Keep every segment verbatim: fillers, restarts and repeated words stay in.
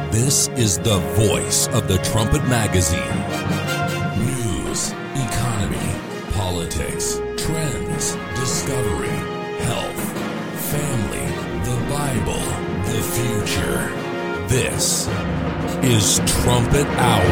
This is the voice of the Trumpet Magazine. News, economy, politics, trends, discovery, health, family, the Bible, the future. This is Trumpet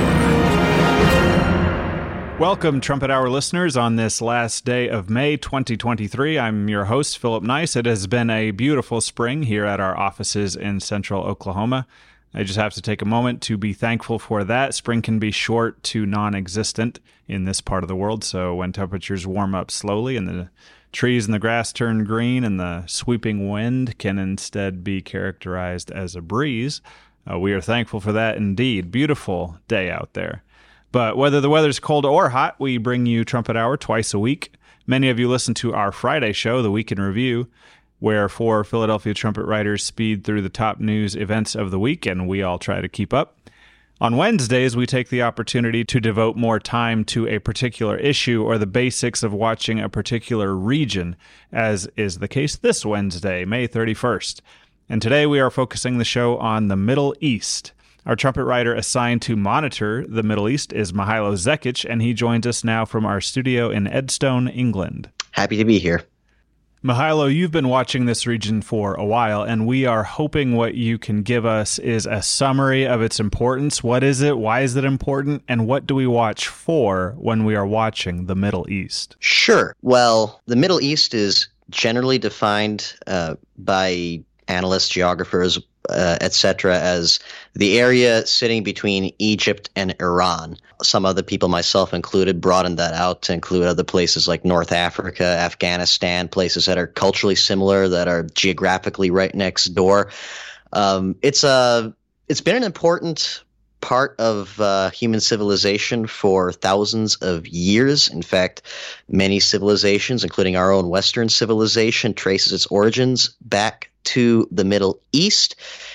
Hour. Welcome, Trumpet Hour listeners, on this last day of May twenty twenty-three. I'm your host, Philip Nice. It has been a beautiful spring here at our offices in central Oklahoma. I just have to take a moment to be thankful for that. Spring can be short to non-existent in this part of the world, so when temperatures warm up slowly and the trees and the grass turn green and the sweeping wind can instead be characterized as a breeze, uh, we are thankful for that indeed. Beautiful day out there. But whether the weather's cold or hot, we bring you Trumpet Hour twice a week. Many of you listen to our Friday show, The Week in Review, where four Philadelphia trumpet writers speed through the top news events of the week, and we all try to keep up. On Wednesdays, we take the opportunity to devote more time to a particular issue or the basics of watching a particular region, as is the case this Wednesday, May thirty-first. And today we are focusing the show on the Middle East. Our trumpet writer assigned to monitor the Middle East is Mihailo Zekic, and he joins us now from our studio in Edstone, England. Happy to be here. Mihailo, you've been watching this region for a while, and we are hoping what you can give us is a summary of its importance. What is it? Why is it important? And what do we watch for when we are watching the Middle East? Sure. Well, the Middle East is generally defined uh, by analysts, geographers, uh, et cetera, as the area sitting between Egypt and Iran. Some other people, myself included, broadened that out to include other places like North Africa, Afghanistan, places that are culturally similar, that are geographically right next door. Um, it's a, it's been an important part of uh, human civilization for thousands of years. In fact, many civilizations, including our own Western civilization, traces its origins back to the Middle East.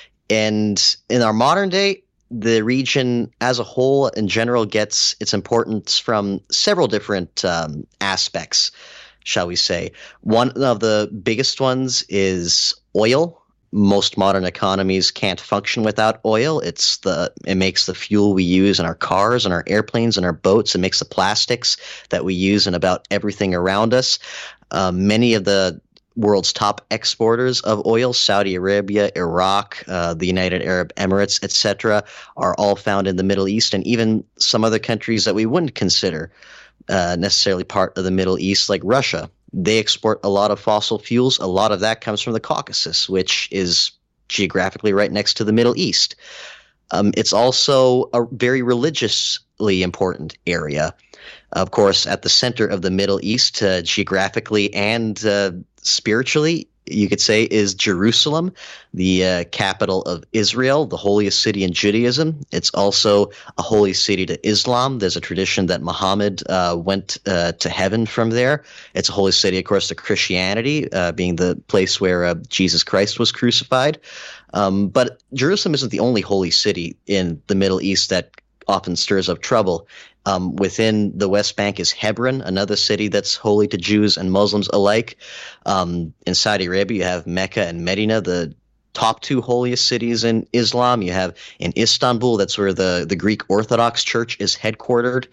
And in our modern day, the region as a whole in general gets its importance from several different um, aspects, shall we say. One of the biggest ones is oil. Most modern economies can't function without oil. It's the it makes the fuel we use in our cars and our airplanes and our boats. It makes the plastics that we use in about everything around us. Uh, many of the world's top exporters of oil, Saudi Arabia, Iraq, uh, the United Arab Emirates, et cetera, are all found in the Middle East, and even some other countries that we wouldn't consider uh, necessarily part of the Middle East, like Russia. They export a lot of fossil fuels. A lot of that comes from the Caucasus, which is geographically right next to the Middle East. Um, it's also a very religiously important area. Of course, at the center of the Middle East, uh, geographically and uh, spiritually, you could say, is Jerusalem, the uh, capital of Israel, the holiest city in Judaism. It's also a holy city to Islam. There's a tradition that Muhammad uh, went uh, to heaven from there. It's a holy city, of course, to Christianity, uh, being the place where uh, Jesus Christ was crucified. Um, but Jerusalem isn't the only holy city in the Middle East that often stirs up trouble. Um, within the West Bank is Hebron, another city that's holy to Jews and Muslims alike. Um, in Saudi Arabia, you have Mecca and Medina, the top two holiest cities in Islam. You have in Istanbul, that's where the, the Greek Orthodox Church is headquartered.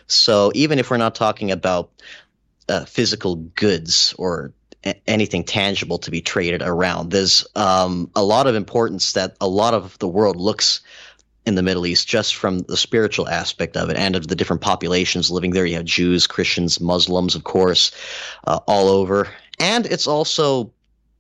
So even if we're not talking about uh, physical goods or a- anything tangible to be traded around, there's um, a lot of importance that a lot of the world looks in the Middle East, just from the spiritual aspect of it and of the different populations living there. You have Jews, Christians, Muslims, of course, uh, all over. And it's also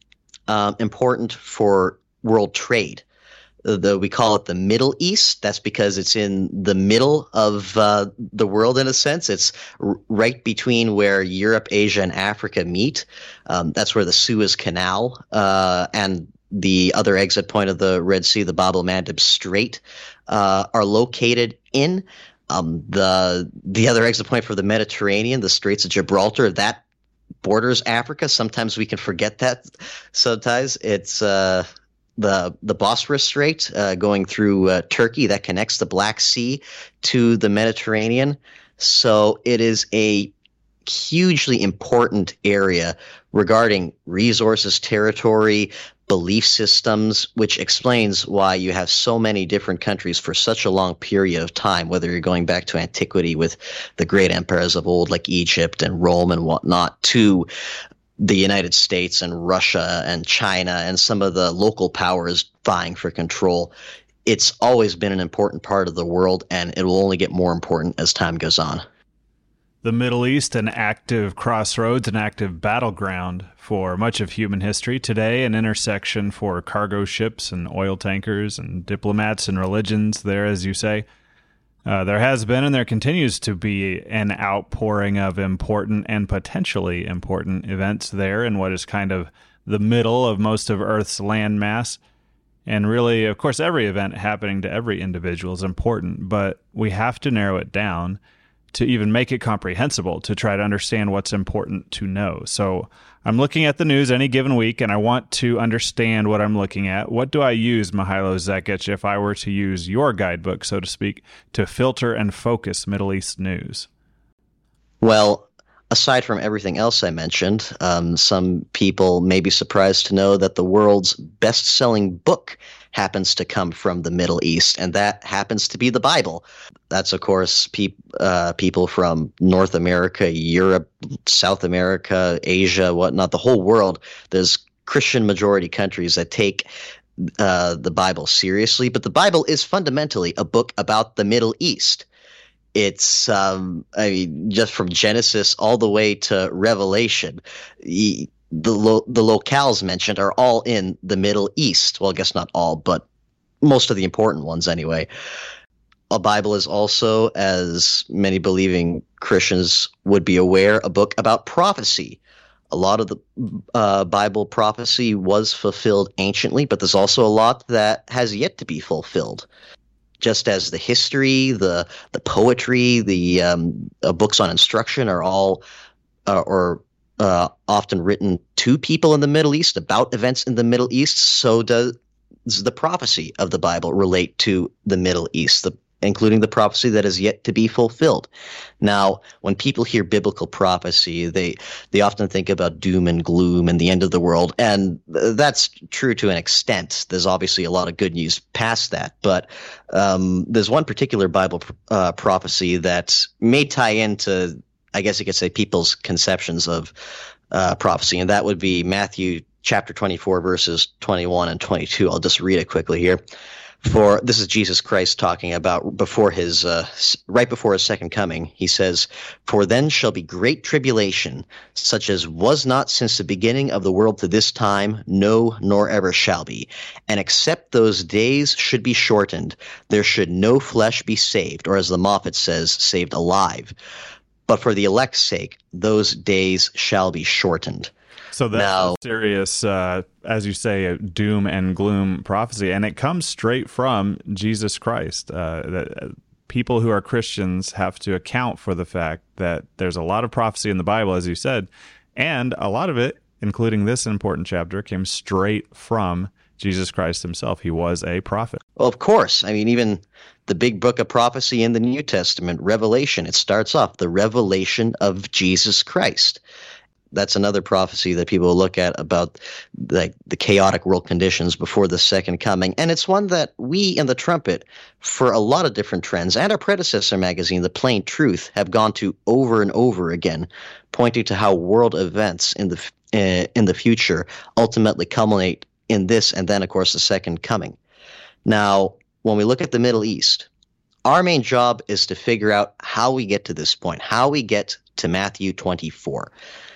uh, important for world trade. The, we call it the Middle East. That's because it's in the middle of uh, the world, in a sense. It's r- right between where Europe, Asia, and Africa meet. Um, that's where the Suez Canal uh, and the other exit point of the Red Sea, the Bab el-Mandeb Strait, uh, are located in. Um, the the other exit point for the Mediterranean, the Straits of Gibraltar, that borders Africa. Sometimes we can forget that. Sometimes it's uh, the the Bosphorus Strait uh, going through uh, Turkey that connects the Black Sea to the Mediterranean. So it is a hugely important area regarding resources, territory, belief systems, which explains why you have so many different countries for such a long period of time, whether you're going back to antiquity with the great empires of old like Egypt and Rome and whatnot, to the United States and Russia and China and some of the local powers vying for control. It's always been an important part of the world, and it will only get more important as time goes on. The Middle East, an active crossroads, an active battleground for much of human history. Today, an intersection for cargo ships and oil tankers and diplomats and religions there, as you say. Uh, there has been and there continues to be an outpouring of important and potentially important events there in what is kind of the middle of most of Earth's landmass. And really, of course, every event happening to every individual is important, but we have to narrow it down to even make it comprehensible, to try to understand what's important to know. So I'm looking at the news any given week, and I want to understand what I'm looking at. What do I use, Mihailo Zekic, if I were to use your guidebook, so to speak, to filter and focus Middle East news? Well, aside from everything else I mentioned, um, some people may be surprised to know that the world's best-selling book happens to come from the Middle East, and that happens to be the Bible. That's, of course, pe- uh, people from North America, Europe, South America, Asia, whatnot, the whole world. There's Christian majority countries that take uh, the Bible seriously, but the Bible is fundamentally a book about the Middle East. It's, um, I mean, just from Genesis all the way to Revelation, the the, lo- the locales mentioned are all in the Middle East. Well, I guess not all, but most of the important ones anyway. A Bible is also, as many believing Christians would be aware, a book about prophecy. A lot of the uh, Bible prophecy was fulfilled anciently, but there's also a lot that has yet to be fulfilled. Just as the history, the the poetry, the um, uh, books on instruction are all uh, or uh, often written to people in the Middle East about events in the Middle East, so does the prophecy of the Bible relate to the Middle East, the, including the prophecy that is yet to be fulfilled. Now, when people hear biblical prophecy, they they often think about doom and gloom and the end of the world, and that's true to an extent. There's obviously a lot of good news past that, but um, there's one particular Bible uh, prophecy that may tie into, I guess you could say, people's conceptions of uh, prophecy, and that would be Matthew chapter twenty-four, verses twenty-one and twenty-two. I'll just read it quickly here. For this is Jesus Christ talking about before his uh, right before his second coming. He says, "For then shall be great tribulation, such as was not since the beginning of the world to this time, no, nor ever shall be. And except those days should be shortened, there should no flesh be saved," or as the Moffat says, saved alive. "But for the elect's sake, those days shall be shortened." So that's now, a serious, uh, as you say, a doom and gloom prophecy, and it comes straight from Jesus Christ. Uh, that uh, people who are Christians have to account for the fact that there's a lot of prophecy in the Bible, as you said, and a lot of it, including this important chapter, came straight from Jesus Christ himself. He was a prophet. Well, of course. I mean, even the big book of prophecy in the New Testament, Revelation, it starts off the revelation of Jesus Christ. That's another prophecy that people look at about the, the chaotic world conditions before the second coming. And it's one that we in the Trumpet, for a lot of different trends, and our predecessor magazine, The Plain Truth, have gone to over and over again, pointing to how world events in the uh, in the future ultimately culminate in this and then, of course, the second coming. Now, when we look at the Middle East, our main job is to figure out how we get to this point, how we get to Matthew twenty-four.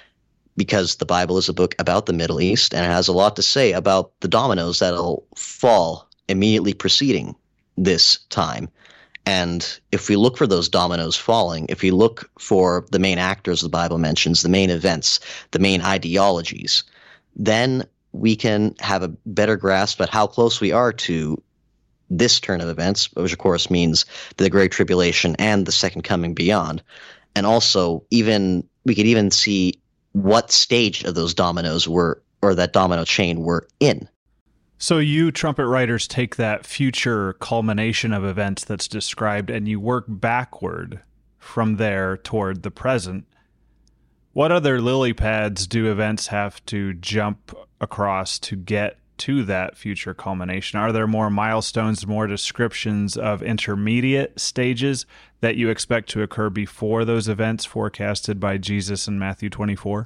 Because the Bible is a book about the Middle East, and it has a lot to say about the dominoes that'll fall immediately preceding this time. And if we look for those dominoes falling, if we look for the main actors the Bible mentions, the main events, the main ideologies, then we can have a better grasp at how close we are to this turn of events, which of course means the Great Tribulation and the Second Coming beyond. And also, even we could even see what stage of those dominoes were, or that domino chain were in. So you trumpet writers take that future culmination of events that's described and you work backward from there toward the present. What other lily pads do events have to jump across to get to that future culmination? Are there more milestones, more descriptions of intermediate stages that you expect to occur before those events forecasted by Jesus in Matthew twenty-four?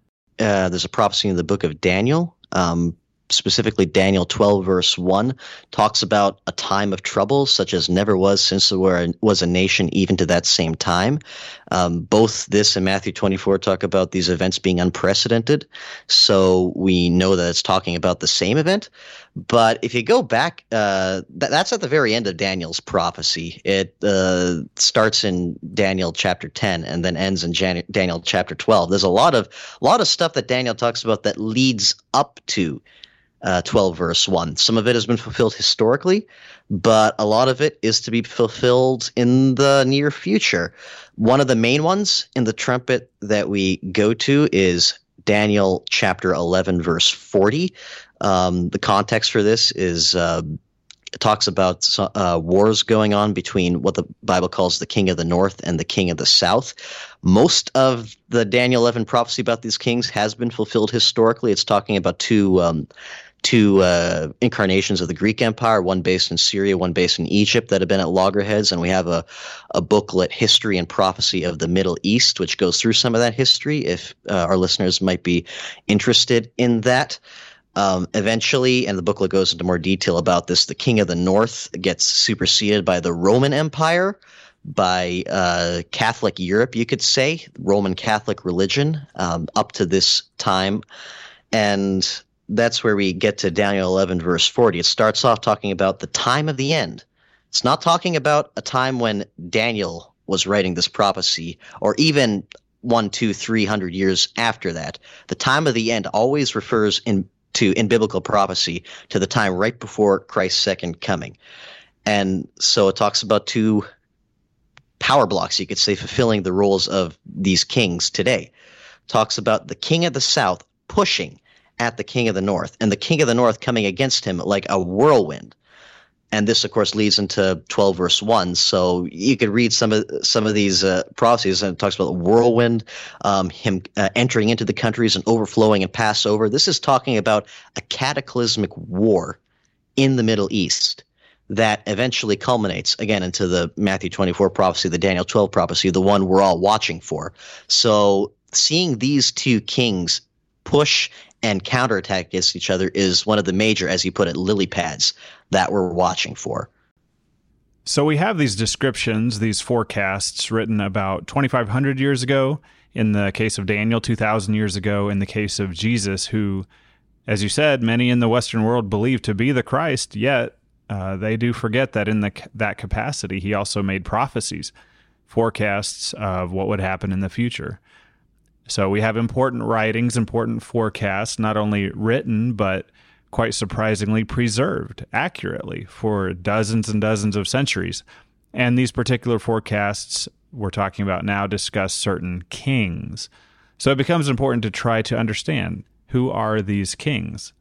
Uh, there's a prophecy in the book of Daniel, um, specifically Daniel twelve, verse one, talks about a time of trouble such as never was since there was a nation even to that same time. Um, both this and Matthew twenty-four talk about these events being unprecedented, so we know that it's talking about the same event. But if you go back, uh, th- that's at the very end of Daniel's prophecy. It uh, starts in Daniel chapter ten and then ends in Jan- Daniel chapter twelve. There's a lot of a lot of stuff that Daniel talks about that leads up to uh, twelve verse one. Some of it has been fulfilled historically, but a lot of it is to be fulfilled in the near future. One of the main ones in the trumpet that we go to is Daniel chapter eleven, verse forty. Um, the context for this is uh, it talks about uh, wars going on between what the Bible calls the king of the north and the king of the south. Most of the Daniel eleven prophecy about these kings has been fulfilled historically. It's talking about two um, two uh, incarnations of the Greek Empire, one based in Syria, one based in Egypt, that have been at loggerheads. And we have a, a booklet, History and Prophecy of the Middle East, which goes through some of that history if uh, our listeners might be interested in that. Um, eventually, and the booklet goes into more detail about this, the king of the north gets superseded by the Roman Empire, by uh, Catholic Europe, you could say, Roman Catholic religion, um, up to this time. And that's where we get to Daniel eleven, verse forty. It starts off talking about the time of the end. It's not talking about a time when Daniel was writing this prophecy, or even one, two, three hundred years after that. The time of the end always refers in to in biblical prophecy to the time right before Christ's second coming. And so it talks about two power blocks, you could say, fulfilling the roles of these kings today. It talks about the king of the south pushing at the king of the north, and the king of the north coming against him like a whirlwind. And this, of course, leads into twelve verse one. So you could read some of some of these uh, prophecies, and it talks about the whirlwind, um, him uh, entering into the countries and overflowing and pass over. This is talking about a cataclysmic war in the Middle East that eventually culminates, again, into the Matthew twenty-four prophecy, the Daniel twelve prophecy, the one we're all watching for. So seeing these two kings push and counterattack against each other is one of the major, as you put it, lily pads that we're watching for. So we have these descriptions, these forecasts written about twenty-five hundred years ago, in the case of Daniel, two thousand years ago, in the case of Jesus, who, as you said, many in the Western world believe to be the Christ, yet uh, they do forget that in the, that capacity, he also made prophecies, forecasts of what would happen in the future. So we have important writings, important forecasts, not only written, but quite surprisingly preserved accurately for dozens and dozens of centuries. And these particular forecasts we're talking about now discuss certain kings. So it becomes important to try to understand, who are these kings?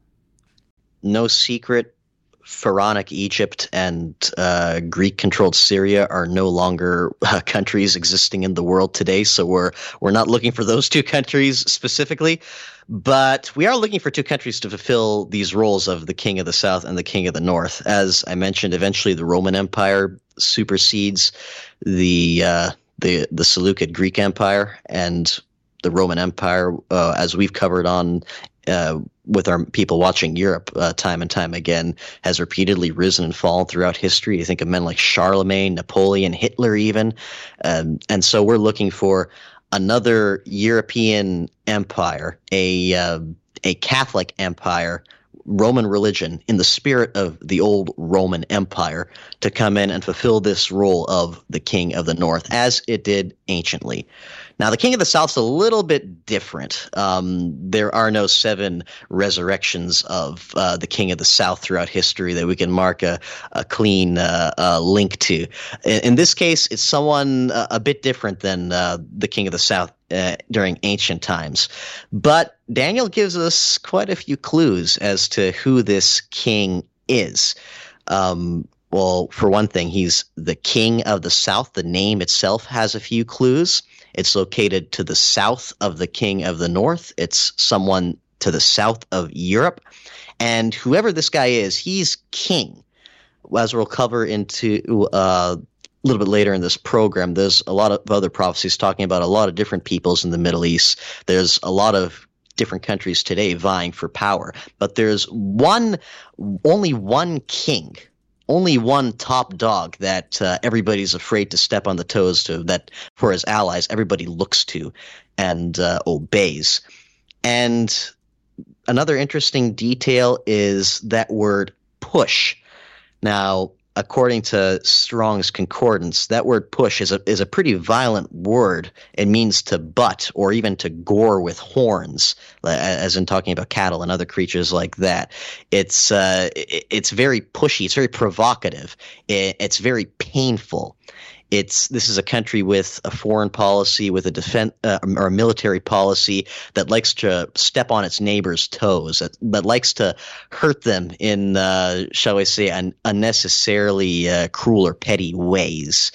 No secret, Pharaonic Egypt and uh, Greek-controlled Syria are no longer uh, countries existing in the world today, so we're we're not looking for those two countries specifically, but we are looking for two countries to fulfill these roles of the king of the south and the king of the north. As I mentioned, eventually the Roman Empire supersedes the uh, the the Seleucid Greek Empire, and the Roman Empire, uh, as we've covered on uh, with our people watching Europe uh, time and time again, has repeatedly risen and fallen throughout history. You think of men like Charlemagne, Napoleon, Hitler even. Um, and so we're looking for another European empire, a uh, a Catholic empire, Roman religion in the spirit of the old Roman Empire, to come in and fulfill this role of the king of the north, as it did anciently. Now, the king of the south is a little bit different. Um, there are no seven resurrections of uh, the king of the south throughout history that we can mark a, a clean uh, uh, link to. In, in this case, it's someone uh, a bit different than uh, the king of the south uh, during ancient times. But Daniel gives us quite a few clues as to who this king is. Um, Well, for one thing, he's the king of the south. The name itself has a few clues. It's located to the south of the king of the north. It's someone to the south of Europe. And whoever this guy is, he's king. As we'll cover into uh, a little bit later in this program, there's a lot of other prophecies talking about a lot of different peoples in the Middle East. There's a lot of different countries today vying for power. But there's one, only one king, only one top dog that uh, everybody's afraid to step on the toes to, that for his allies everybody looks to and uh, obeys. And another interesting detail is that word push. Now, according to Strong's Concordance, that word push is a is a pretty violent word. It means to butt or even to gore with horns, as in talking about cattle and other creatures like that. It's uh, it's very pushy. It's very provocative. It's very painful. It's this is a country with a foreign policy, with a defense uh, or a military policy that likes to step on its neighbors' toes, that, that likes to hurt them in, uh, shall we say, un- unnecessarily uh, cruel or petty ways.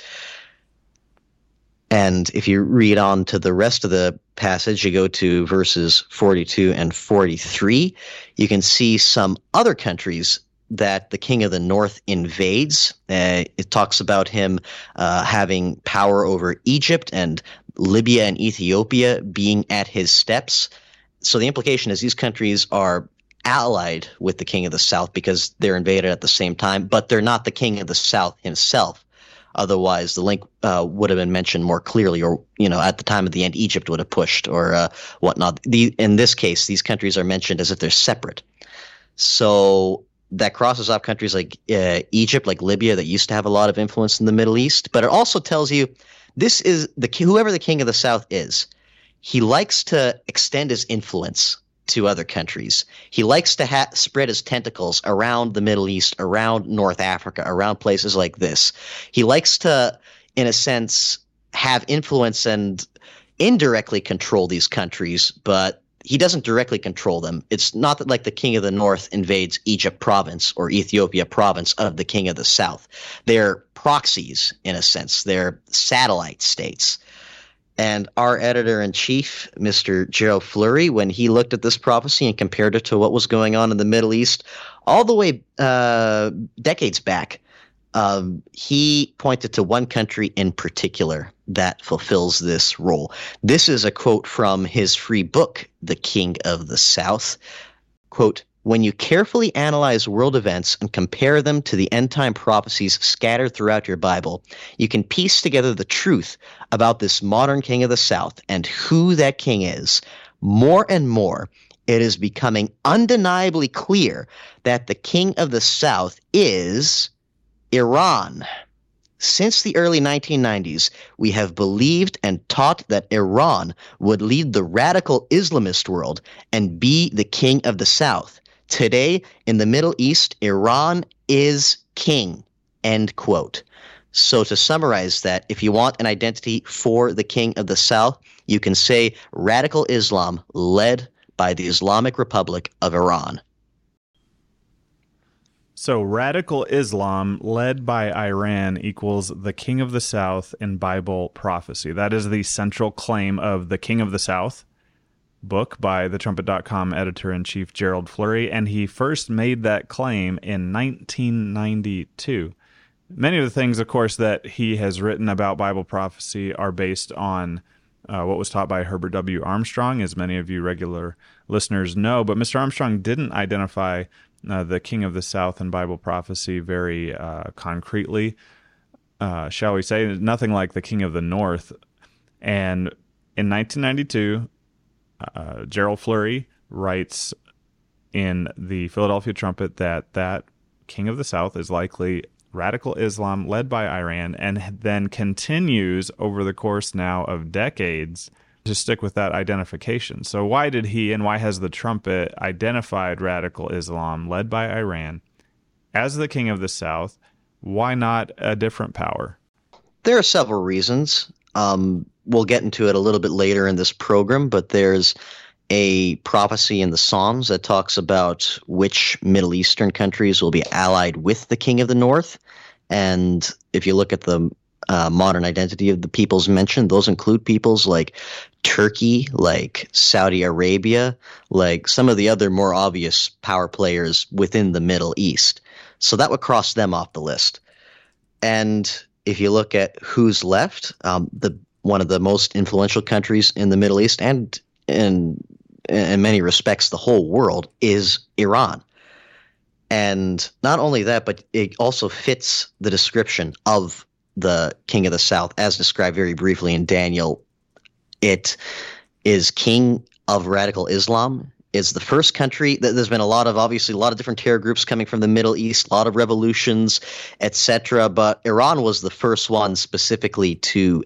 And if you read on to the rest of the passage, you go to verses forty-two and forty-three, you can see some other countries that the king of the north invades. Uh, it talks about him uh, having power over Egypt and Libya and Ethiopia being at his steps. So the implication is these countries are allied with the king of the south because they're invaded at the same time, but they're not the king of the south himself. Otherwise, the link uh, would have been mentioned more clearly, or, you know, at the time of the end, Egypt would have pushed or uh, whatnot. The, in this case, these countries are mentioned as if they're separate. So that crosses off countries like uh, Egypt, like Libya, that used to have a lot of influence in the Middle East. But it also tells you this is the whoever the king of the south is, he likes to extend his influence to other countries. He likes to ha- spread his tentacles around the Middle East, around North Africa, around places like this. He likes to, in a sense, have influence and indirectly control these countries, but he doesn't directly control them. It's not that like the king of the north invades Egypt province or Ethiopia province of the king of the south. They're proxies, in a sense. They're satellite states. And our editor-in-chief, Mister Gerald Fleury, when he looked at this prophecy and compared it to what was going on in the Middle East all the way uh, decades back, um, he pointed to one country in particular that fulfills this role. This is a quote from his free book, The King of the South. Quote, "When you carefully analyze world events and compare them to the end-time prophecies scattered throughout your Bible, you can piece together the truth about this modern king of the South and who that king is. More and more, it is becoming undeniably clear that the king of the South is Iran. Since the early nineteen nineties, we have believed and taught that Iran would lead the radical Islamist world and be the king of the South. Today, in the Middle East, Iran is king." End quote. So to summarize that, if you want an identity for the king of the South, you can say radical Islam led by the Islamic Republic of Iran. So radical Islam led by Iran equals the king of the South in Bible prophecy. That is the central claim of The King of the South book by the trumpet dot com editor-in-chief Gerald Fleury, and he first made that claim in nineteen ninety-two. Many of the things, of course, that he has written about Bible prophecy are based on uh, what was taught by Herbert W. Armstrong, as many of you regular listeners know, but Mister Armstrong didn't identify uh, the King of the South in Bible prophecy very uh, concretely, uh, shall we say, nothing like the King of the North. And in nineteen ninety-two, Uh, Gerald Fleury writes in the Philadelphia Trumpet that that king of the South is likely radical Islam led by Iran, and then continues over the course now of decades to stick with that identification. So why did he and why has the Trumpet identified radical Islam led by Iran as the king of the South? Why not a different power? There are several reasons. Um, we'll get into it a little bit later in this program, but there's a prophecy in the Psalms that talks about which Middle Eastern countries will be allied with the King of the North. And if you look at the uh, modern identity of the peoples mentioned, those include peoples like Turkey, like Saudi Arabia, like some of the other more obvious power players within the Middle East. So that would cross them off the list. And if you look at who's left, um, the one of the most influential countries in the Middle East and in in many respects the whole world is Iran. And not only that, but it also fits the description of the King of the South as described very briefly in Daniel. It is king of radical Islam. It's the first country that there's been a lot of, obviously, a lot of different terror groups coming from the Middle East, a lot of revolutions, et cetera. But Iran was the first one specifically to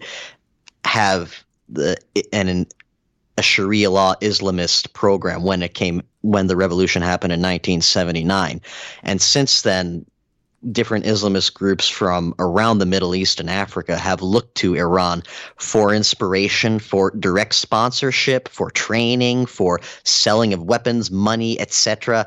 have the an a Sharia law Islamist program when it came when the revolution happened in nineteen seventy-nine. And since then, different Islamist groups from around the Middle East and Africa have looked to Iran for inspiration, for direct sponsorship, for training, for selling of weapons, money, et cetera.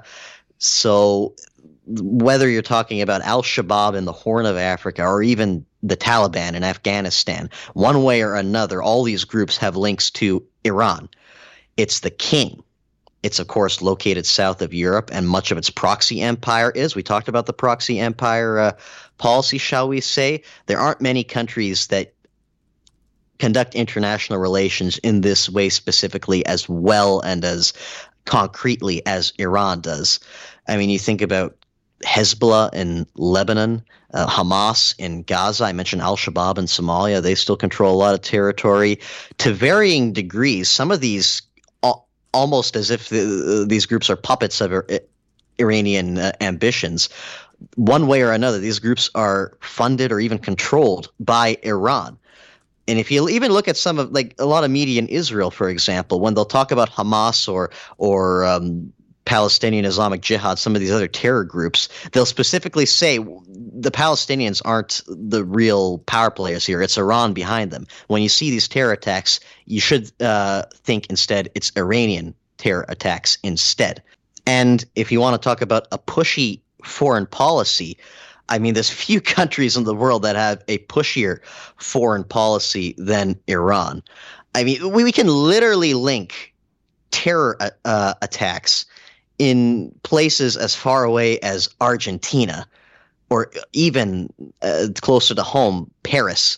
So whether you're talking about Al-Shabaab in the Horn of Africa or even the Taliban in Afghanistan, one way or another, all these groups have links to Iran. It's the king. It's, of course, located south of Europe, and much of its proxy empire is. We talked about the proxy empire uh, policy, shall we say. There aren't many countries that conduct international relations in this way specifically as well and as concretely as Iran does. I mean, you think about Hezbollah in Lebanon, uh, Hamas in Gaza. I mentioned Al-Shabaab in Somalia. They still control a lot of territory. To varying degrees, some of these almost as if the, these groups are puppets of Ir- Iranian uh, ambitions. One way or another, these groups are funded or even controlled by Iran. And if you even look at some of, like a lot of media in Israel, for example, when they'll talk about Hamas or or um, Palestinian Islamic Jihad, some of these other terror groups, they'll specifically say the Palestinians aren't the real power players here. It's Iran behind them. When you see these terror attacks, you should uh, think instead it's Iranian terror attacks instead. And if you want to talk about a pushy foreign policy, I mean, there's few countries in the world that have a pushier foreign policy than Iran. I mean, we, we can literally link terror uh, attacks in places as far away as Argentina or even uh, closer to home, Paris,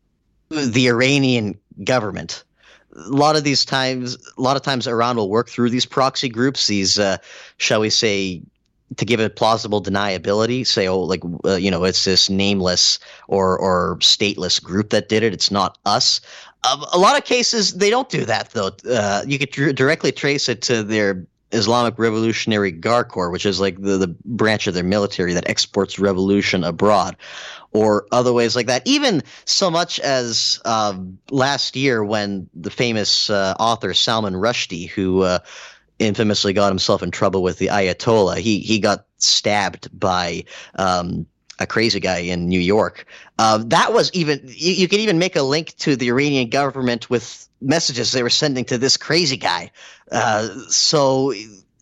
the Iranian government. A lot of these times, a lot of times Iran will work through these proxy groups, these, uh, shall we say, to give it plausible deniability, say, oh, like, uh, you know, it's this nameless or or stateless group that did it. It's not us. Um, a lot of cases, they don't do that, though. Uh, you could dr- directly trace it to their Islamic Revolutionary Guard Corps, which is like the, the branch of their military that exports revolution abroad, or other ways like that. Even so much as um, last year when the famous uh, author Salman Rushdie, who uh, infamously got himself in trouble with the Ayatollah, he he got stabbed by um, a crazy guy in New York. Uh, that was even you, you could even make a link to the Iranian government with messages they were sending to this crazy guy. Uh, so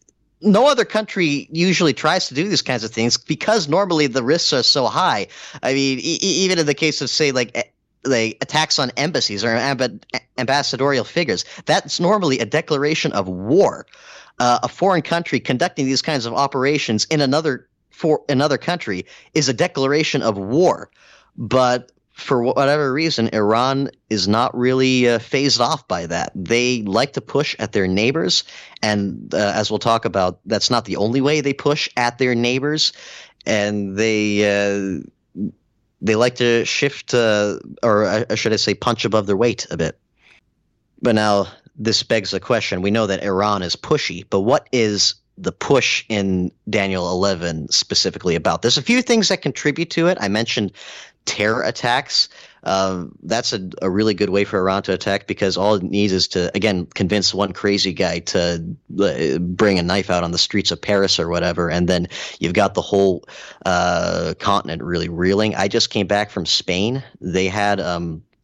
no other country usually tries to do these kinds of things because normally the risks are so high. I mean, e- even in the case of, say, like like attacks on embassies or amb- ambassadorial figures, that's normally a declaration of war. Uh, a foreign country conducting these kinds of operations in another for another country is a declaration of war. But for whatever reason, Iran is not really uh, phased off by that. They like to push at their neighbors. And uh, as we'll talk about, that's not the only way they push at their neighbors. And they uh, they like to shift, uh, or uh, should I say punch above their weight a bit. But now this begs the question. We know that Iran is pushy, but what is the push in Daniel eleven specifically about? There's a few things that contribute to it. I mentioned terror attacks. Uh, that's a, a really good way for Iran to attack because all it needs is to, again, convince one crazy guy to uh, bring a knife out on the streets of Paris or whatever, and then you've got the whole uh, continent really reeling. I just came back from Spain. They had um,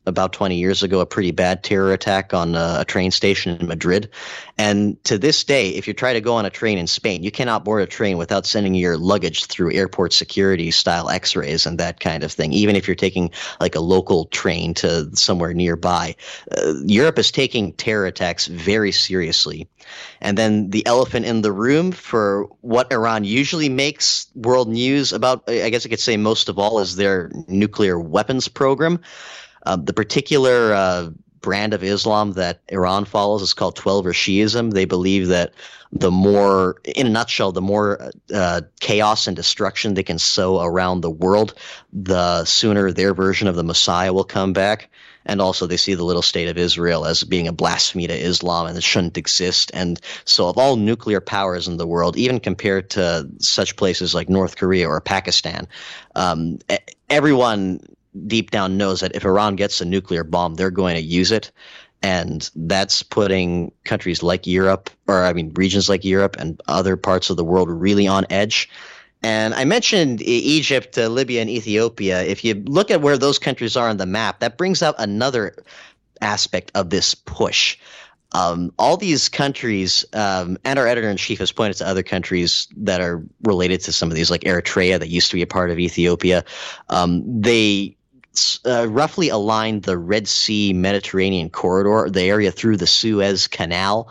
about twenty years ago, a pretty bad terror attack on a, a train station in Madrid. And to this day, if you try to go on a train in Spain, you cannot board a train without sending your luggage through airport security style x-rays and that kind of thing, even if you're taking like a local train to somewhere nearby. Uh, Europe is taking terror attacks very seriously. And then the elephant in the room for what Iran usually makes world news about, I guess I could say most of all, is their nuclear weapons program. Uh, the particular uh, brand of Islam that Iran follows is called Twelver Shi'ism. They believe that the more, in a nutshell, the more uh, chaos and destruction they can sow around the world, the sooner their version of the Messiah will come back. And also they see the little state of Israel as being a blasphemy to Islam and it shouldn't exist. And so of all nuclear powers in the world, even compared to such places like North Korea or Pakistan, um, everyone deep down knows that if Iran gets a nuclear bomb, they're going to use it. And that's putting countries like Europe, or I mean, regions like Europe and other parts of the world really on edge. And I mentioned Egypt, uh, Libya, and Ethiopia. If you look at where those countries are on the map, that brings out another aspect of this push. Um, all these countries, um, and our editor-in-chief has pointed to other countries that are related to some of these, like Eritrea, that used to be a part of Ethiopia. Um, they uh, roughly aligned the Red Sea Mediterranean corridor, the area through the Suez Canal.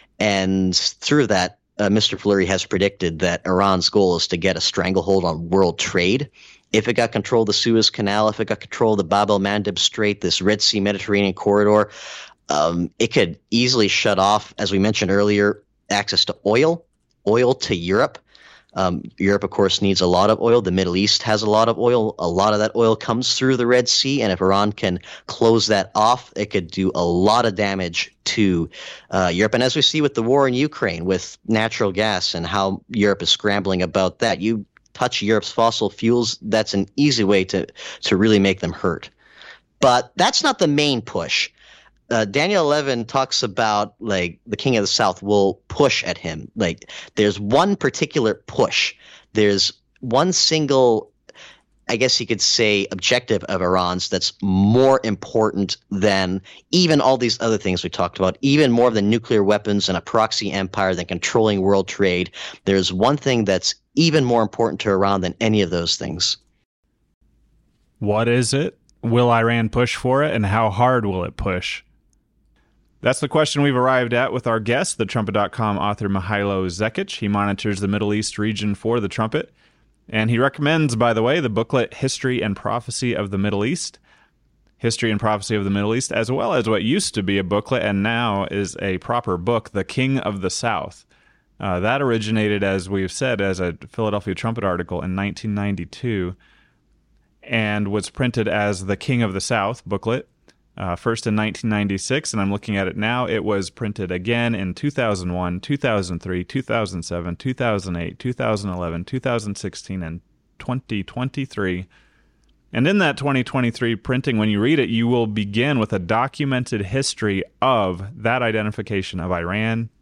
And through that, uh, Mister Fleury has predicted that Iran's goal is to get a stranglehold on world trade. If it got control of the Suez Canal, if it got control of the Bab el-Mandeb Strait, this Red Sea Mediterranean corridor, um, it could easily shut off, as we mentioned earlier, access to oil, oil to Europe. Um, Europe, of course, needs a lot of oil. The Middle East has a lot of oil. A lot of that oil comes through the Red Sea, and if Iran can close that off, it could do a lot of damage to uh, Europe. And as we see with the war in Ukraine, with natural gas and how Europe is scrambling about that, you touch Europe's fossil fuels, that's an easy way to to really make them hurt. But that's not the main push. Uh, Daniel Levin talks about like the King of the South will push at him. Like there's one particular push. There's one single, I guess you could say, objective of Iran's that's more important than even all these other things we talked about, even more than nuclear weapons and a proxy empire than controlling world trade. There's one thing that's even more important to Iran than any of those things. What is it? Will Iran push for it, and how hard will it push? That's the question we've arrived at with our guest, the Trumpet dot com author Mihailo Zekic. He monitors the Middle East region for the Trumpet, and he recommends, by the way, the booklet History and Prophecy of the Middle East. History and Prophecy of the Middle East, as well as what used to be a booklet and now is a proper book, The King of the South. Uh, that originated, as we've said, as a Philadelphia Trumpet article in nineteen ninety-two and was printed as The King of the South booklet. Uh, first in nineteen ninety-six, and I'm looking at it now. It was printed again in two thousand one, two thousand three, two thousand seven, two thousand eight, two thousand eleven, two thousand sixteen, and twenty twenty-three. And in that twenty twenty-three printing, when you read it, you will begin with a documented history of that identification of Iran,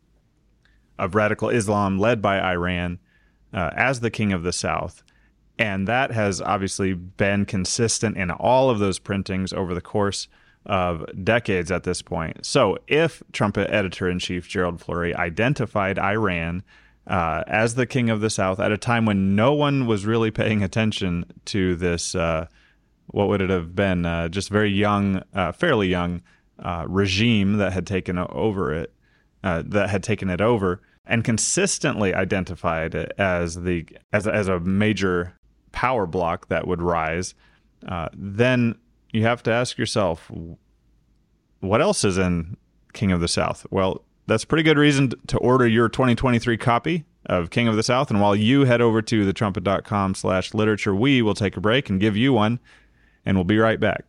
of radical Islam led by Iran, uh, as the King of the South. And that has obviously been consistent in all of those printings over the course of decades at this point. So if Trumpet Editor-in-Chief Gerald Fleury identified Iran uh, as the King of the South at a time when no one was really paying attention to this, uh, what would it have been, uh, just very young, uh, fairly young uh, regime that had taken over it, uh, that had taken it over, and consistently identified it as the as as a major power block that would rise, uh, then you have to ask yourself, what else is in King of the South? Well, that's a pretty good reason to order your twenty twenty-three copy of King of the South. And while you head over to the trumpet dot com slash literature, we will take a break and give you one, and we'll be right back.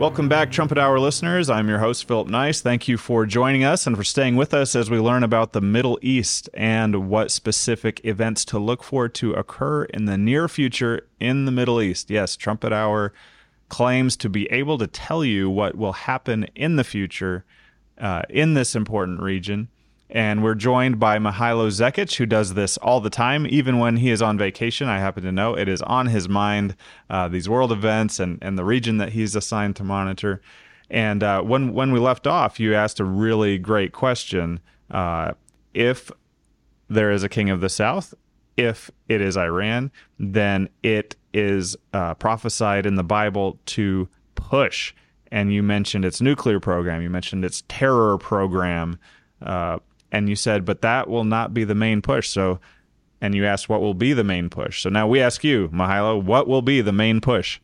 Welcome back, Trumpet Hour listeners. I'm your host, Philip Nice. Thank you for joining us and for staying with us as we learn about the Middle East and what specific events to look for to occur in the near future in the Middle East. Yes, Trumpet Hour claims to be able to tell you what will happen in the future uh, in this important region. And we're joined by Mihailo Zekic, who does this all the time, even when he is on vacation. I happen to know it is on his mind, uh, these world events and, and the region that he's assigned to monitor. And uh, when, when we left off, you asked a really great question. Uh, if there is a king of the south, if it is Iran, then it is uh, prophesied in the Bible to push. And you mentioned its nuclear program. You mentioned its terror program. Uh, and you said, but that will not be the main push. So, and you asked what will be the main push. So now we ask you, Mihailo, what will be the main push?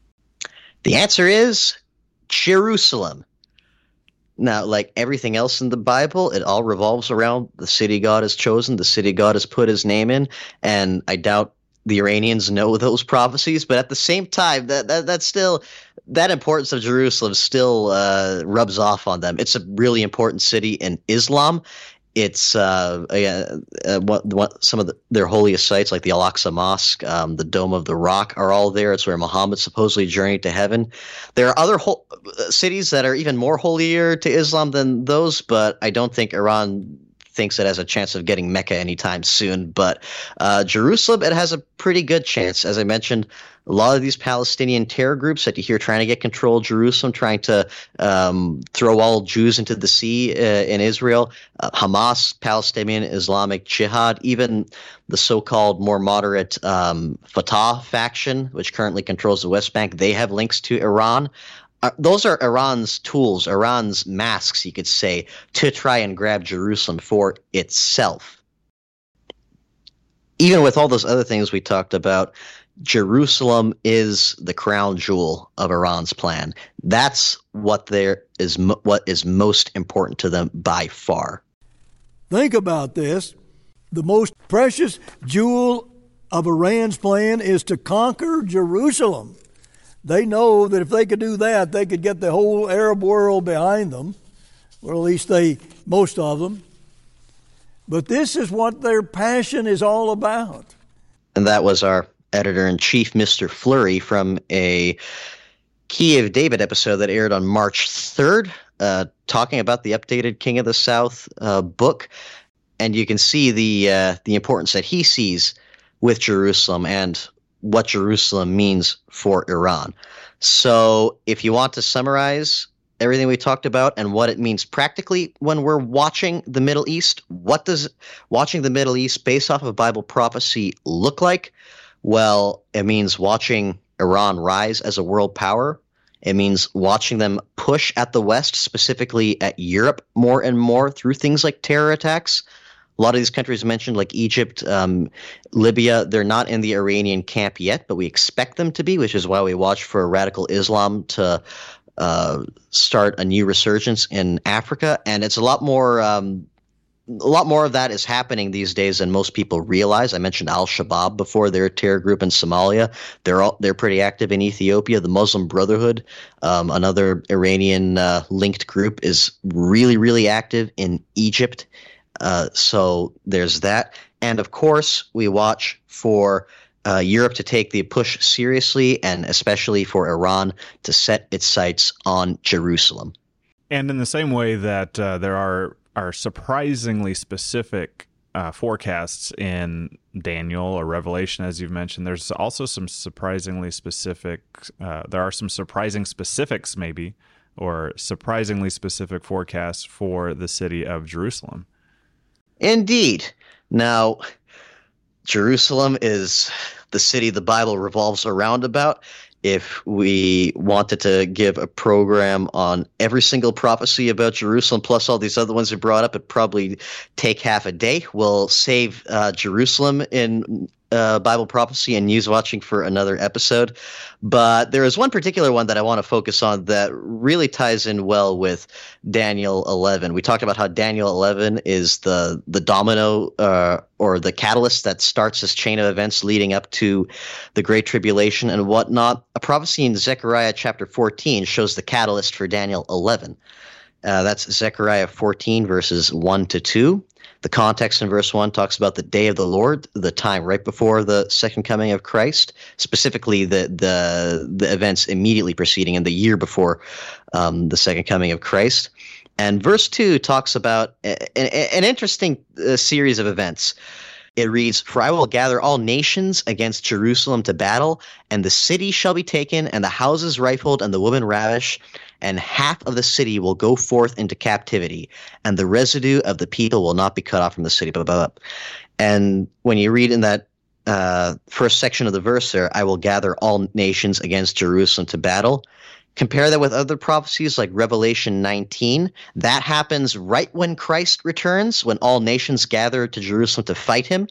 The answer is Jerusalem. Now, like everything else in the Bible, it all revolves around the city God has chosen, the city God has put his name in, and I doubt the Iranians know those prophecies, but at the same time, that, that that's still, that importance of Jerusalem still uh, rubs off on them. It's a really important city in Islam. It's uh, uh, uh, what, what some of the, their holiest sites, like the Al-Aqsa Mosque, um, the Dome of the Rock, are all there. It's where Muhammad supposedly journeyed to heaven. There are other ho- cities that are even more holier to Islam than those, but I don't think Iran thinks it has a chance of getting Mecca anytime soon. But uh, Jerusalem, it has a pretty good chance. As I mentioned, a lot of these Palestinian terror groups that you hear trying to get control of Jerusalem, trying to um, throw all Jews into the sea uh, in Israel, uh, Hamas, Palestinian Islamic Jihad, even the so-called more moderate um, Fatah faction, which currently controls the West Bank, they have links to Iran. Uh, those are Iran's tools, Iran's masks, you could say, to try and grab Jerusalem for itself. Even with all those other things we talked about, Jerusalem is the crown jewel of Iran's plan. That's what there is, mo- what is most important to them by far. Think about this. The most precious jewel of Iran's plan is to conquer Jerusalem. They know that if they could do that, they could get the whole Arab world behind them, or at least they, most of them. But this is what their passion is all about. And that was our editor-in-chief, Mister Fleury, from a Kiev David episode that aired on March third, uh, talking about the updated King of the South uh, book. And you can see the uh, the importance that he sees with Jerusalem and what Jerusalem means for Iran. So if you want to summarize everything we talked about and what it means practically when we're watching the Middle East, what does watching the Middle East based off of Bible prophecy look like? Well, it means watching Iran rise as a world power. It means watching them push at the West, specifically at Europe, more and more through things like terror attacks. A lot of these countries mentioned, like Egypt, um, Libya, they're not in the Iranian camp yet, but we expect them to be, which is why we watch for radical Islam to uh, start a new resurgence in Africa. And it's a lot more um, a lot more of that is happening these days than most people realize. I mentioned Al-Shabaab before. They're a terror group in Somalia. They're all, they're pretty active in Ethiopia. The Muslim Brotherhood, um, another Iranian uh, linked group, is really, really active in Egypt. Uh, so there's that. And of course, we watch for uh, Europe to take the push seriously, and especially for Iran to set its sights on Jerusalem. And in the same way that uh, there are are surprisingly specific uh, forecasts in Daniel or Revelation, as you've mentioned, there's also some surprisingly specific, uh, there are some surprising specifics maybe, or surprisingly specific forecasts for the city of Jerusalem. Indeed. Now, Jerusalem is the city the Bible revolves around about. If we wanted to give a program on every single prophecy about Jerusalem, plus all these other ones we brought up, it'd probably take half a day. We'll save uh, Jerusalem in uh, Bible prophecy and news watching for another episode. But there is one particular one that I want to focus on that really ties in well with Daniel eleven. We talked about how Daniel eleven is the the domino uh, or the catalyst that starts this chain of events leading up to the Great Tribulation and whatnot. A prophecy in Zechariah chapter fourteen shows the catalyst for Daniel eleven. Uh, that's Zechariah fourteen, verses one to two. The context in verse one talks about the day of the Lord, the time right before the second coming of Christ, specifically the the, the events immediately preceding and the year before um, the second coming of Christ. And verse two talks about a, a, an interesting uh, series of events. It reads, "For I will gather all nations against Jerusalem to battle, and the city shall be taken, and the houses rifled, and the women ravished, and half of the city will go forth into captivity, and the residue of the people will not be cut off from the city." Blah, blah, blah. And when you read in that uh, first section of the verse there, "I will gather all nations against Jerusalem to battle," compare that with other prophecies like Revelation nineteen. That happens right when Christ returns, when all nations gather to Jerusalem to fight him.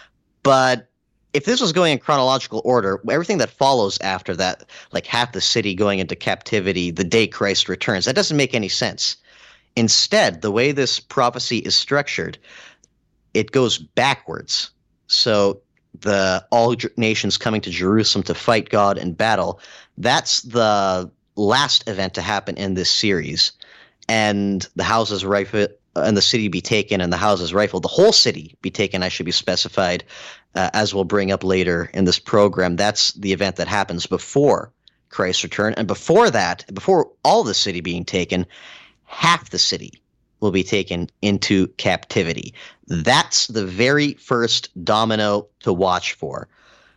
But if this was going in chronological order, everything that follows after that, like half the city going into captivity the day Christ returns, that doesn't make any sense. Instead, the way this prophecy is structured, it goes backwards. So the all nations coming to Jerusalem to fight God in battle, that's the last event to happen in this series. And the houses rifled, and the city be taken, and the houses rifled. The whole city be taken, I should be specified, uh, as we'll bring up later in this program. That's the event that happens before Christ's return. And before that, before all the city being taken, half the city will be taken into captivity. That's the very first domino to watch for.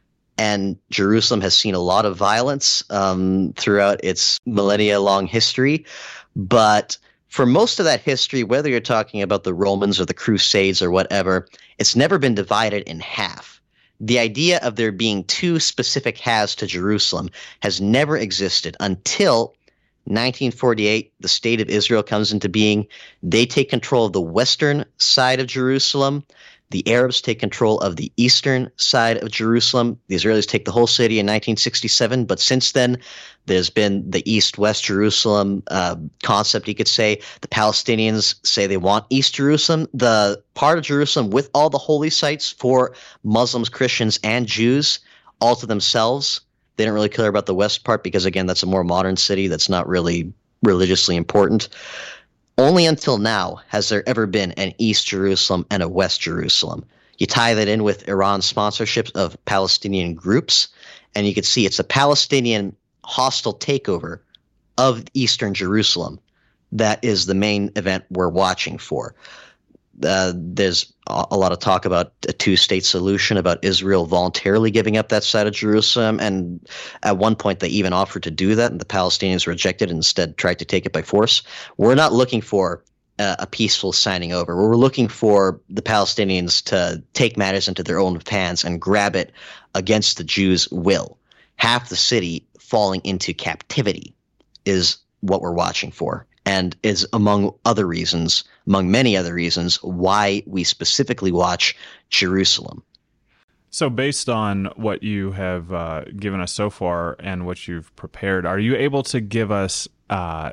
And Jerusalem has seen a lot of violence um, throughout its millennia-long history. But for most of that history, whether you're talking about the Romans or the Crusades or whatever, it's never been divided in half. The idea of there being two specific halves to Jerusalem has never existed until nineteen forty-eight, the state of Israel comes into being. They take control of the western side of Jerusalem. The Arabs take control of the eastern side of Jerusalem. The Israelis take the whole city in nineteen sixty-seven. But since then, there's been the East-West Jerusalem uh, concept, you could say. The Palestinians say they want East Jerusalem, the part of Jerusalem with all the holy sites for Muslims, Christians, and Jews, all to themselves. They don't really care about the west part because, again, that's a more modern city that's not really religiously important. Only until now has there ever been an East Jerusalem and a West Jerusalem. You tie that in with Iran's sponsorship of Palestinian groups, and you can see it's a Palestinian hostile takeover of Eastern Jerusalem. That is the main event we're watching for. Uh, there's a lot of talk about a two-state solution, about Israel voluntarily giving up that side of Jerusalem. And at one point, they even offered to do that, and the Palestinians rejected and instead tried to take it by force. We're not looking for uh, a peaceful signing over. We're looking for the Palestinians to take matters into their own hands and grab it against the Jews' will. Half the city falling into captivity is what we're watching for. And is among other reasons, among many other reasons, why we specifically watch Jerusalem. So based on what you have uh, given us so far and what you've prepared, are you able to give us uh,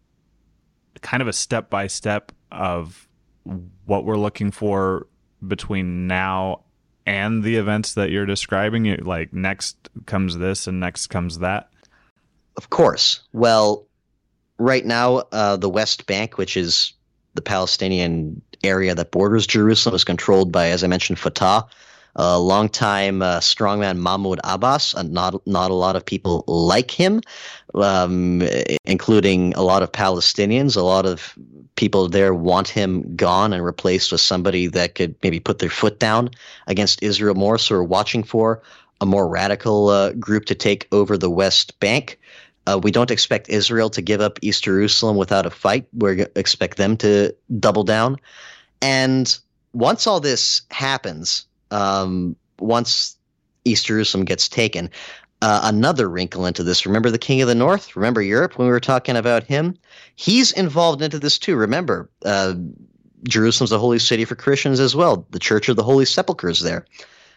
kind of a step-by-step of what we're looking for between now and the events that you're describing? Like next comes this and next comes that? Of course. Well, right now, uh, the West Bank, which is the Palestinian area that borders Jerusalem, is controlled by, as I mentioned, Fatah, a longtime uh, strongman Mahmoud Abbas. And not not a lot of people like him, um, including a lot of Palestinians. A lot of people there want him gone and replaced with somebody that could maybe put their foot down against Israel more. So we're watching for a more radical uh, group to take over the West Bank. Uh, we don't expect Israel to give up East Jerusalem without a fight. We expect them to double down. And once all this happens, um, once East Jerusalem gets taken, uh, another wrinkle into this. Remember the King of the North? Remember Europe when we were talking about him? He's involved into this too. Remember, uh, Jerusalem's a holy city for Christians as well. The Church of the Holy Sepulchre is there.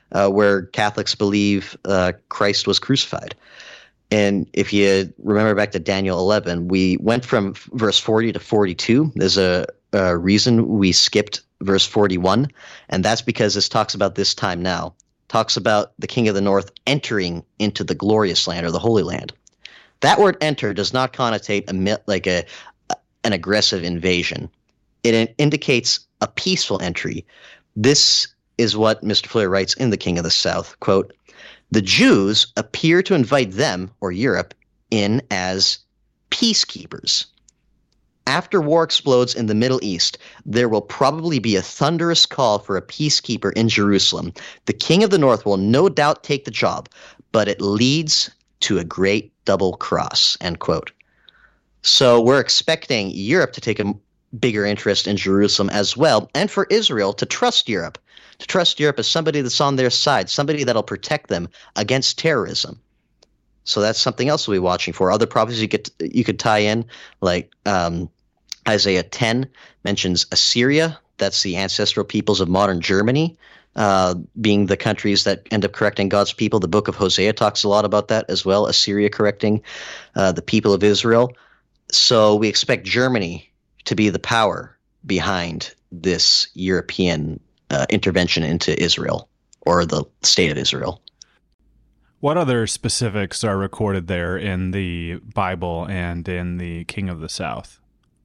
uh, where Catholics believe uh, Christ was crucified. And if you remember back to Daniel eleven, we went from verse forty to forty-two. There's a, a reason we skipped verse forty-one, and that's because this talks about this time now. Talks about the king of the north entering into the glorious land, or the Holy Land. That word enter does not connotate a, like a an aggressive invasion. It in, indicates a peaceful entry. This is what Mister Fleury writes in The King of the South, quote, "The Jews appear to invite them, or Europe, in as peacekeepers. After war explodes in the Middle East, there will probably be a thunderous call for a peacekeeper in Jerusalem. The king of the north will no doubt take the job, but it leads to a great double cross," end quote. So we're expecting Europe to take a bigger interest in Jerusalem as well, and for Israel to trust Europe, to trust Europe as somebody that's on their side, somebody that'll protect them against terrorism. So that's something else we'll be watching for. Other prophecies you could, you could tie in, like um, Isaiah ten mentions Assyria. That's the ancestral peoples of modern Germany, uh, being the countries that end up correcting God's people. The book of Hosea talks a lot about that as well, Assyria correcting uh, the people of Israel. So we expect Germany to be the power behind this European uh, intervention into Israel, or the state of Israel. What other specifics are recorded there in the Bible and in the King of the South?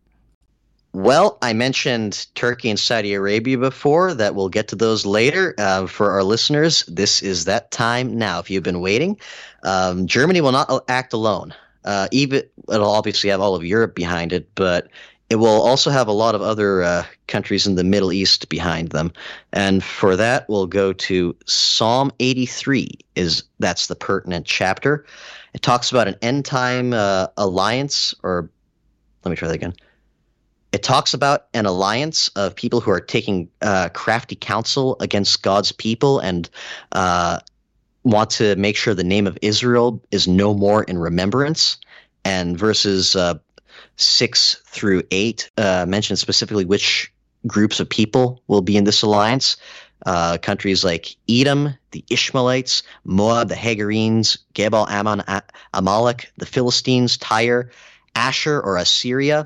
Well, I mentioned Turkey and Saudi Arabia before. That we'll get to those later. Uh, for our listeners, this is that time now. If you've been waiting, um, Germany will not act alone. Uh, even it'll obviously have all of Europe behind it, but it will also have a lot of other uh, countries in the Middle East behind them. And for that, we'll go to Psalm eighty-three. Is that's the pertinent chapter. It talks about an end time uh, alliance, or let me try that again. It talks about an alliance of people who are taking uh, crafty counsel against God's people and uh, want to make sure the name of Israel is no more in remembrance. And verses uh, six through eight uh, mention specifically which groups of people will be in this alliance. Uh, countries like Edom, the Ishmaelites, Moab, the Hagarenes, Gebal, Ammon, A- Amalek, the Philistines, Tyre, Asher, or Assyria.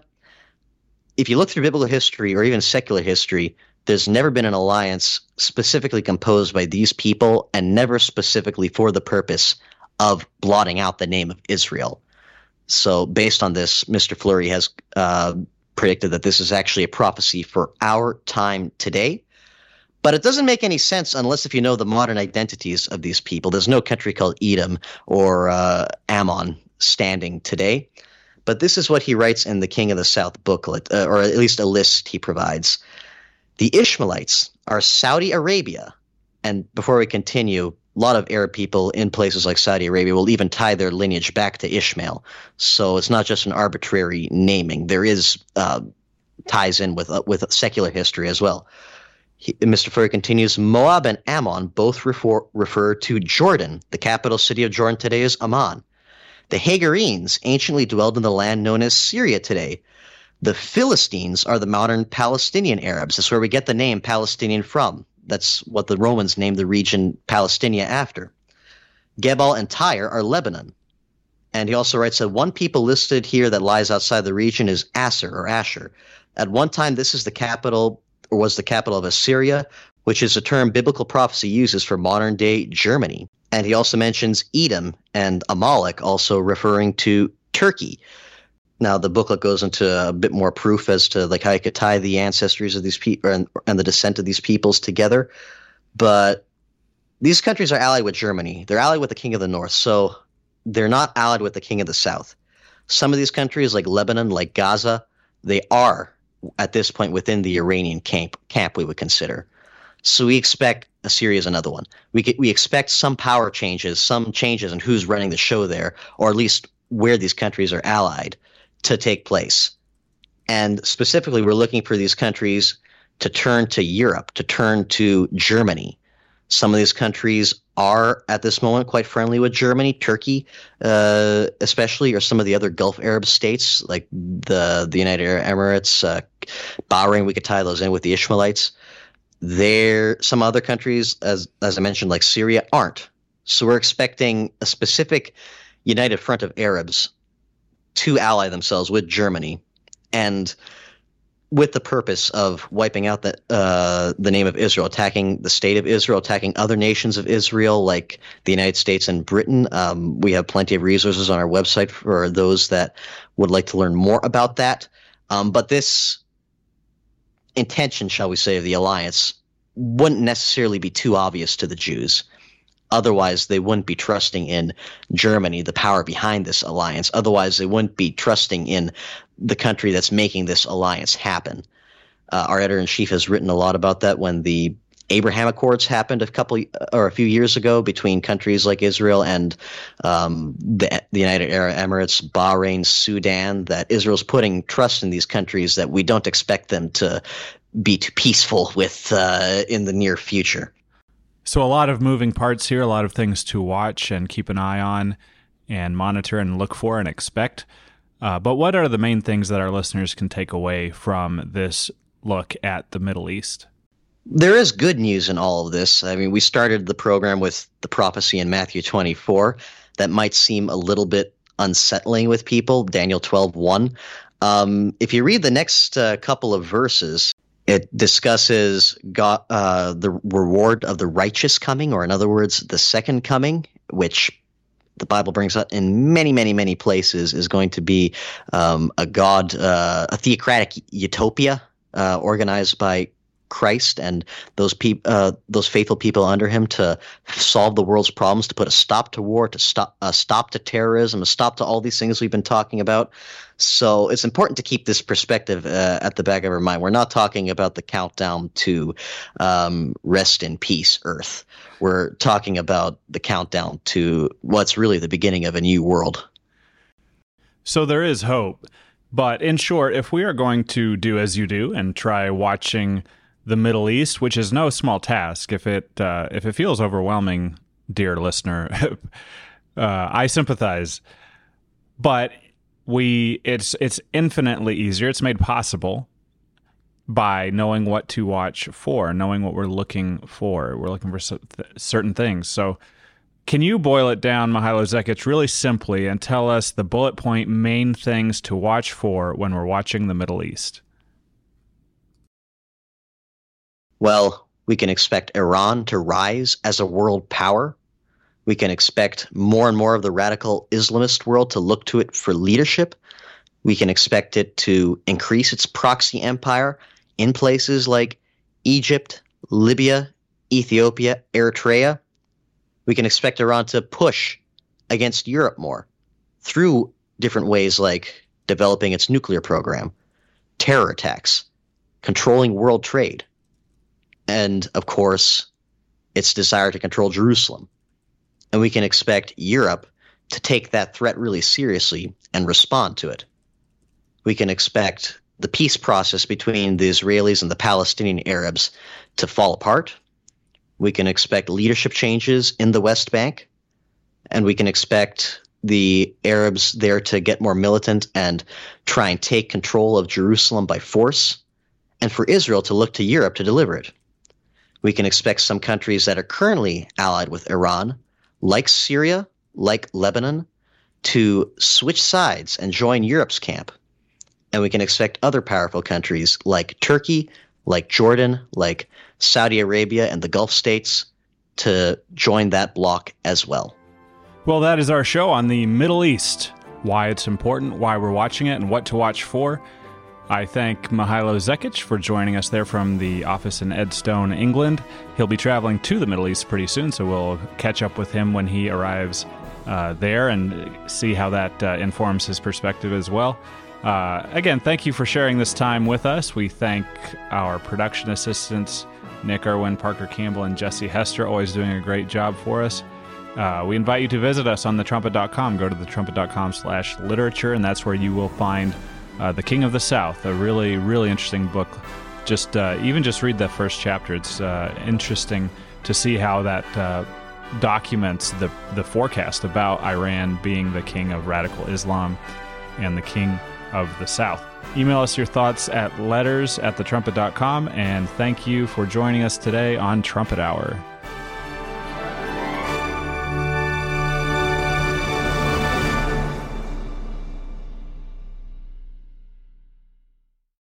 If you look through biblical history or even secular history, there's never been an alliance specifically composed by these people, and never specifically for the purpose of blotting out the name of Israel. So based on this, Mister Fleury has uh, predicted that this is actually a prophecy for our time today. But it doesn't make any sense unless if you know the modern identities of these people. There's no country called Edom or uh, Ammon standing today. But this is what he writes in the King of the South booklet, uh, or at least a list he provides. The Ishmaelites are Saudi Arabia. And before we continue, a lot of Arab people in places like Saudi Arabia will even tie their lineage back to Ishmael. So it's not just an arbitrary naming. There is uh, ties in with uh, with secular history as well. He, Mister Fleury continues, Moab and Ammon both refer, refer to Jordan. The capital city of Jordan today is Amman. The Hagarenes anciently dwelled in the land known as Syria today. The Philistines are the modern Palestinian Arabs. That's where we get the name Palestinian from. That's what the Romans named the region Palestinia after. Gebal and Tyre are Lebanon. And he also writes that one people listed here that lies outside the region is Asser or Asher. At one time, this is the capital, or was the capital of Assyria, which is a term biblical prophecy uses for modern-day Germany. And he also mentions Edom and Amalek, also referring to Turkey. Now, the booklet goes into a bit more proof as to like how you could tie the ancestries of these people and, and the descent of these peoples together. But these countries are allied with Germany. They're allied with the King of the North, so they're not allied with the King of the South. Some of these countries, like Lebanon, like Gaza, they are at this point within the Iranian camp, camp we would consider. So we expect Assyria is another one. We get, we expect some power changes, some changes in who's running the show there, or at least where these countries are allied, to take place. And specifically, we're looking for these countries to turn to Europe, to turn to Germany. Some of these countries are, at this moment, quite friendly with Germany. Turkey, uh, especially, or some of the other Gulf Arab states, like the, the United Arab Emirates, uh, Bahrain, we could tie those in with the Ishmaelites. There, some other countries, as as I mentioned, like Syria, aren't. So we're expecting a specific united front of Arabs to ally themselves with Germany, and with the purpose of wiping out the uh, the name of Israel, attacking the state of Israel, attacking other nations of Israel like the United States and Britain. Um, we have plenty of resources on our website for those that would like to learn more about that. Um, but this intention, shall we say, of the alliance wouldn't necessarily be too obvious to the Jews. Otherwise, they wouldn't be trusting in Germany, the power behind this alliance. Otherwise, they wouldn't be trusting in the country that's making this alliance happen. Uh, our editor-in-chief has written a lot about that when the Abraham Accords happened a couple or a few years ago between countries like Israel and um, the, the United Arab Emirates, Bahrain, Sudan, that Israel's putting trust in these countries that we don't expect them to be too peaceful with uh, in the near future. So a lot of moving parts here, a lot of things to watch and keep an eye on and monitor and look for and expect. Uh, but what are the main things that our listeners can take away from this look at the Middle East? There is good news in all of this. I mean, we started the program with the prophecy in Matthew twenty-four that might seem a little bit unsettling with people, Daniel twelve one. Um, if you read the next uh, couple of verses, it discusses God, uh, the reward of the righteous coming, or in other words, the second coming, which the Bible brings up in many, many, many places, is going to be um, a God, uh, a theocratic utopia uh, organized by Christ and those people, uh, those faithful people under him, to solve the world's problems, to put a stop to war, to stop a stop to terrorism, a stop to all these things we've been talking about. So it's important to keep this perspective uh, at the back of our mind. We're not talking about the countdown to um, rest in peace, Earth. We're talking about the countdown to what's really the beginning of a new world. So there is hope. But in short, if we are going to do as you do and try watching the Middle East, which is no small task, if it uh, if it feels overwhelming, dear listener, uh, I sympathize. But we it's it's infinitely easier. It's made possible by knowing what to watch for, knowing what we're looking for. We're looking for certain things. So can you boil it down, Mihailo Zekic, really simply and tell us the bullet point main things to watch for when we're watching the Middle East? Well, we can expect Iran to rise as a world power. We can expect more and more of the radical Islamist world to look to it for leadership. We can expect it to increase its proxy empire in places like Egypt, Libya, Ethiopia, Eritrea. We can expect Iran to push against Europe more through different ways like developing its nuclear program, terror attacks, controlling world trade, and, of course, its desire to control Jerusalem. And we can expect Europe to take that threat really seriously and respond to it. We can expect the peace process between the Israelis and the Palestinian Arabs to fall apart. We can expect leadership changes in the West Bank. And we can expect the Arabs there to get more militant and try and take control of Jerusalem by force, and for Israel to look to Europe to deliver it. We can expect some countries that are currently allied with Iran, like Syria, like Lebanon, to switch sides and join Europe's camp. And we can expect other powerful countries like Turkey, like Jordan, like Saudi Arabia and the Gulf states to join that bloc as well. Well, that is our show on the Middle East, why it's important, why we're watching it, and what to watch for. I thank Mihailo Zekic for joining us there from the office in Edstone, England. He'll be traveling to the Middle East pretty soon, so we'll catch up with him when he arrives uh, there and see how that uh, informs his perspective as well. Uh, again, thank you for sharing this time with us. We thank our production assistants, Nick Irwin, Parker Campbell, and Jesse Hester, always doing a great job for us. Uh, we invite you to visit us on the trumpet dot com. Go to the trumpet dot com slash literature, and that's where you will find Uh, The King of the South, a really, really interesting book. Just uh, even just read the first chapter. It's uh, interesting to see how that uh, documents the, the forecast about Iran being the king of radical Islam and the king of the South. Email us your thoughts at letters at the trumpet dot com, and thank you for joining us today on Trumpet Hour.